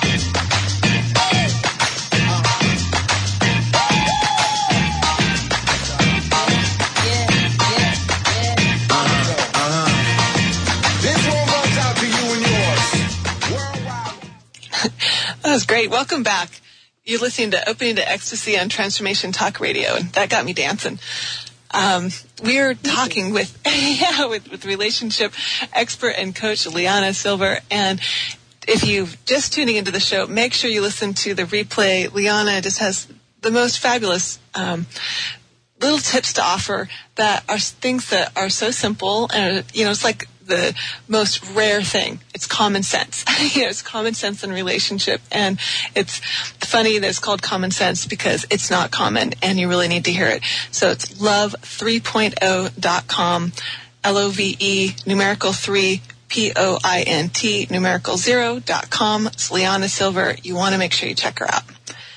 That was great. Welcome back. You're listening to Opening to Ecstasy on Transformation Talk Radio, and that got me dancing. Um, we're talking with, yeah, with, with relationship expert and coach Liana Silver. And if you're just tuning into the show, make sure you listen to the replay. Liana just has the most fabulous um, little tips to offer that are things that are so simple. And, you know, it's like the most rare thing. It's common sense. you know, it's common sense in a relationship. And it's funny that it's called common sense because it's not common and you really need to hear it. So it's love three point oh dot com, L O V E, numerical three, P O I N T, numerical zero dot com. It's Liana Silver. You want to make sure you check her out.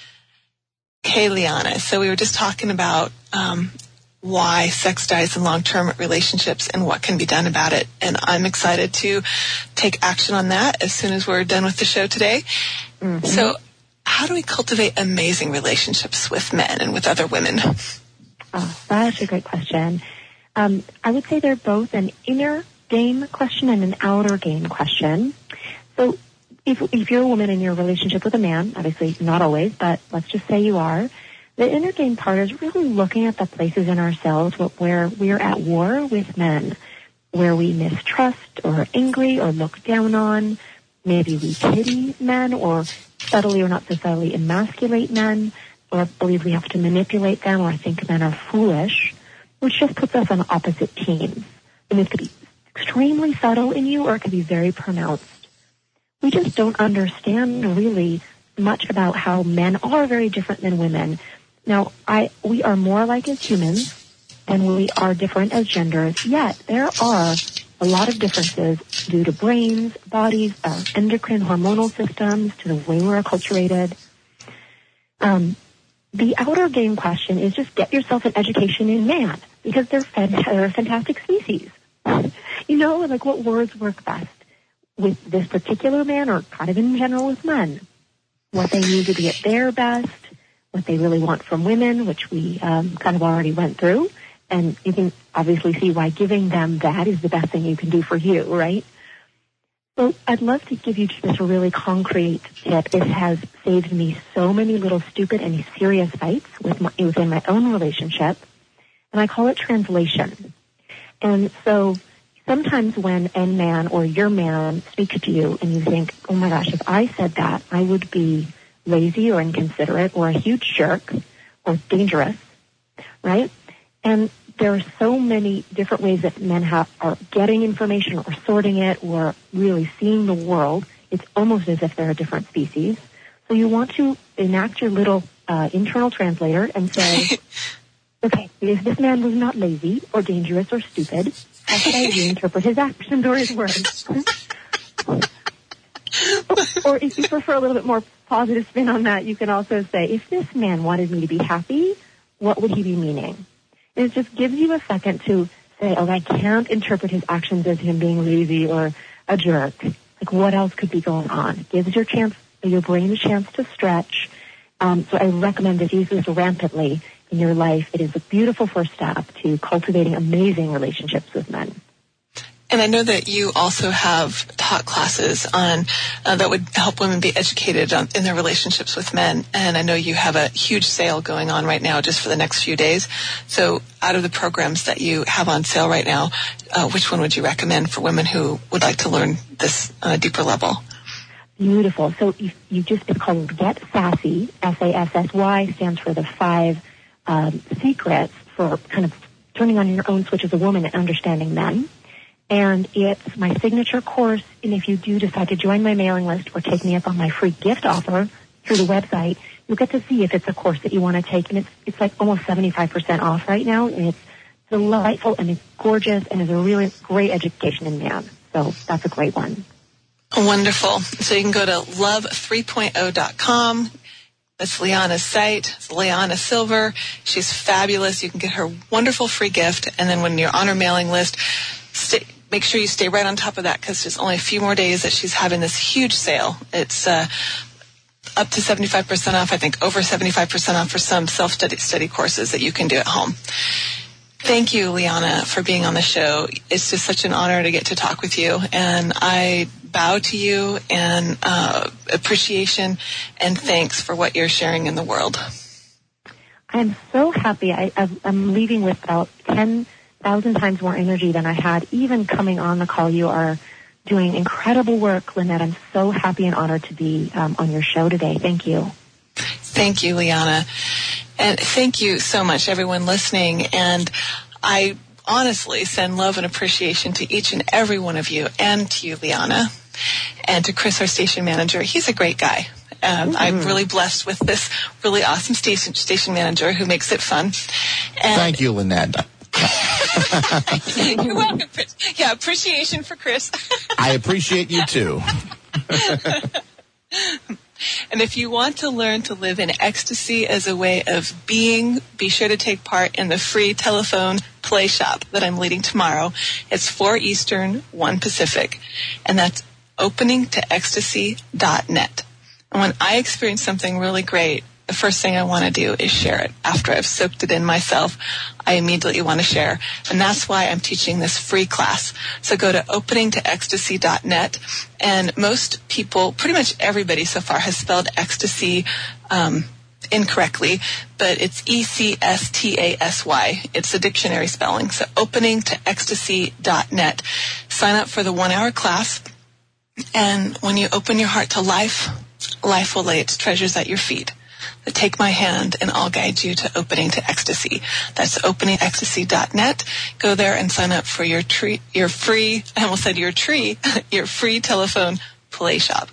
Okay, Liana. So we were just talking about um, why sex dies in long-term relationships and what can be done about it. And I'm excited to take action on that as soon as we're done with the show today. Mm-hmm. So how do we cultivate amazing relationships with men and with other women? Oh, that's a great question. Um, I would say they're both an inner game question and an outer game question. So if, if you're a woman in your relationship with a man, obviously not always, but let's just say you are, the inner game part is really looking at the places in ourselves where we're at war with men, where we mistrust or are angry or look down on. Maybe we pity men or subtly or not so subtly emasculate men or believe we have to manipulate them or think men are foolish, which just puts us on opposite teams. And this could be extremely subtle in you or it could be very pronounced. We just don't understand really much about how men are very different than women. Now, I we are more alike as humans, and we are different as genders, yet there are a lot of differences due to brains, bodies, our endocrine hormonal systems, to the way we're acculturated. Um, the outer game question is just get yourself an education in man, because they're, fant- they're a fantastic species. You know, like what words work best with this particular man or kind of in general with men. What they need to be at their best, what they really want from women, which we um, kind of already went through. And you can obviously see why giving them that is the best thing you can do for you, right? So I'd love to give you just a really concrete tip. This has saved me so many little stupid and serious fights with my, within my own relationship. And I call it translation. And so sometimes when a man or your man speaks to you and you think, oh my gosh, if I said that, I would be lazy or inconsiderate or a huge jerk or dangerous, right? And there are so many different ways that men have, are getting information or sorting it or really seeing the world. It's almost as if they're a different species. So you want to enact your little uh, internal translator and say, okay, if this man was not lazy or dangerous or stupid, how should I reinterpret his actions or his words? Or if you prefer a little bit more positive spin on that, you can also say, if this man wanted me to be happy, what would he be meaning? And it just gives you a second to say, oh, I can't interpret his actions as him being lazy or a jerk. Like, what else could be going on? It gives your chance, your brain a chance to stretch. Um, so I recommend that you use this rampantly in your life. It is a beautiful first step to cultivating amazing relationships with men. And I know that you also have taught classes on uh, that would help women be educated on, in their relationships with men. And I know you have a huge sale going on right now just for the next few days. So out of the programs that you have on sale right now, uh, which one would you recommend for women who would like to learn this on a deeper level? Beautiful. So you, you just, it's called Get Sassy, S A S S Y, stands for the five um, secrets for kind of turning on your own switch as a woman and understanding men. And it's my signature course, and if you do decide to join my mailing list or take me up on my free gift offer through the website, you'll get to see if it's a course that you want to take. And it's it's like almost seventy-five percent off right now, and it's delightful, and it's gorgeous, and is a really great education in man. So that's a great one. Wonderful. So you can go to love three point oh dot com. That's Liana's site. It's Liana Silver. She's fabulous. You can get her wonderful free gift. And then when you're on her mailing list, stay, make sure you stay right on top of that because there's only a few more days that she's having this huge sale. It's uh, up to seventy-five percent off, I think over seventy-five percent off for some self-study study courses that you can do at home. Thank you, Liana, for being on the show. It's just such an honor to get to talk with you. And I bow to you and uh, appreciation and thanks for what you're sharing in the world. I'm so happy. I, I'm leaving with about ten thousand times more energy than I had even coming on the call. You are doing incredible work, Lynette. I'm so happy and honored to be um, on your show today. Thank you. Thank you, Liana. And thank you so much, everyone listening. And I honestly send love and appreciation to each and every one of you, and to you, Liana, and to Chris, our station manager. He's a great guy. Um, mm-hmm. I'm really blessed with this really awesome station station manager who makes it fun. And thank you, Lynette. You're welcome, Chris. Yeah, appreciation for Chris. I appreciate you, too. And if you want to learn to live in ecstasy as a way of being, be sure to take part in the free telephone play shop that I'm leading tomorrow. It's four Eastern, one Pacific, and that's opening to ecstasy dot net. And when I experience something really great, the first thing I want to do is share it. After I've soaked it in myself, I immediately want to share. And that's why I'm teaching this free class. So go to opening to ecstasy dot net. And most people, pretty much everybody so far, has spelled ecstasy um, incorrectly, but it's E C S T A S Y. It's a dictionary spelling. So opening to ecstasy dot net. Sign up for the one-hour class. And when you open your heart to life, life will lay its treasures at your feet. Take my hand and I'll guide you to Opening to Ecstasy. That's opening to ecstasy dot net. Go there and sign up for your tree, your free, I almost said your tree, your free telephone play shop.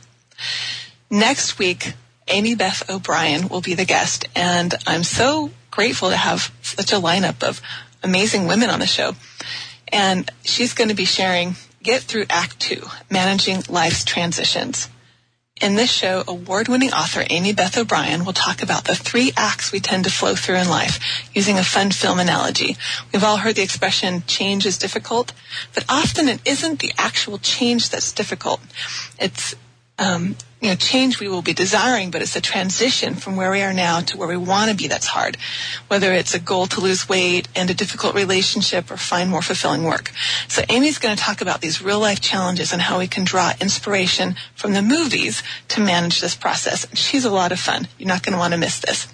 Next week, Amy Beth O'Brien will be the guest, and I'm so grateful to have such a lineup of amazing women on the show. And she's going to be sharing Get Through Act Two, Managing Life's Transitions. In this show, award-winning author Amy Beth O'Brien will talk about the three acts we tend to flow through in life, using a fun film analogy. We've all heard the expression, change is difficult, but often it isn't the actual change that's difficult. It's, um, you know, change we will be desiring, but it's a transition from where we are now to where we want to be that's hard, whether it's a goal to lose weight, end a difficult relationship, or find more fulfilling work. So Amy's going to talk about these real-life challenges and how we can draw inspiration from the movies to manage this process. She's a lot of fun. You're not going to want to miss this.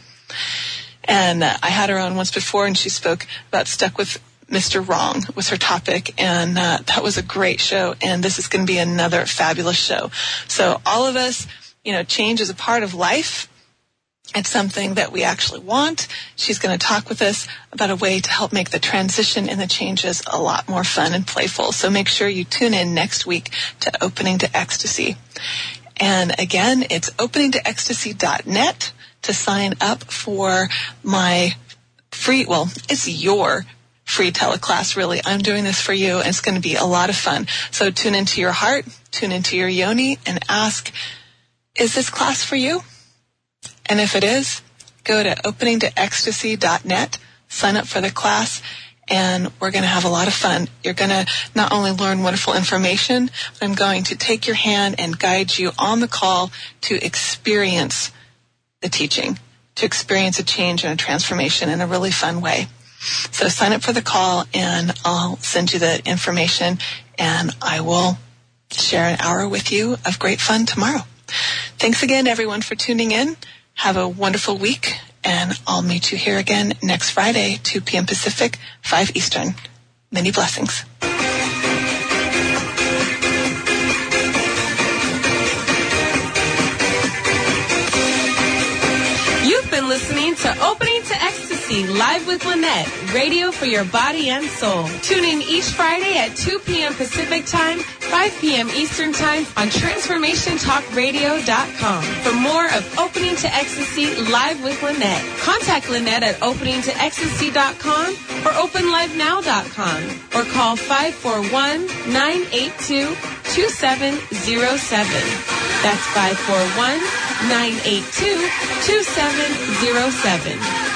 And uh, I had her on once before, and she spoke about Stuck with Mister Wrong was her topic, and uh, that was a great show, and this is going to be another fabulous show. So all of us, you know, change is a part of life. It's something that we actually want. She's going to talk with us about a way to help make the transition and the changes a lot more fun and playful. So make sure you tune in next week to Opening to Ecstasy. And again, it's opening to ecstasy dot net to sign up for my free, well, it's your free teleclass, really. I'm doing this for you, and it's going to be a lot of fun. So tune into your heart, tune into your yoni, and ask, is this class for you? And if it is, go to opening to ecstasy dot net, sign up for the class, and we're going to have a lot of fun. You're going to not only learn wonderful information, but I'm going to take your hand and guide you on the call to experience the teaching, to experience a change and a transformation in a really fun way. So sign up for the call, and I'll send you the information and I will share an hour with you of great fun tomorrow. Thanks again, everyone, for tuning in. Have a wonderful week, and I'll meet you here again next Friday, two p.m. Pacific, five Eastern. Many blessings. You've been listening to Opening to Ecstasy, live with Lynette, radio for your body and soul. Tune in each Friday at two p.m. Pacific Time, five p.m. Eastern Time on transformation talk radio dot com. For more of Opening to Ecstasy, live with Lynette, contact Lynette at opening to ecstasy dot com or open live now dot com or call five four one, nine eight two, two seven zero seven. That's five four one, nine eight two, two seven zero seven.